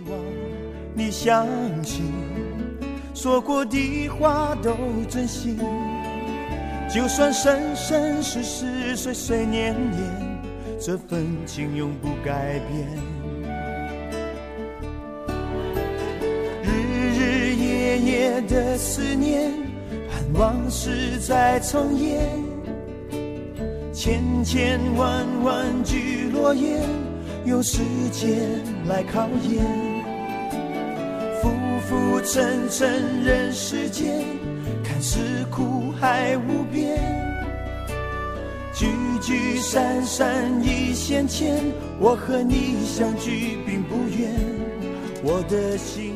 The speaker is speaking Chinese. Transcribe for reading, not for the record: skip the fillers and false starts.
望你相信，说过的话都真心，就算生生世世岁岁年年，这份情永不改变。日日夜夜的思念，盼往事再重演，千千万万句诺言，用时间来考验。浮浮沉沉人世间，看似苦海无边，聚聚散散一线牵，我和你相聚并不远，我的心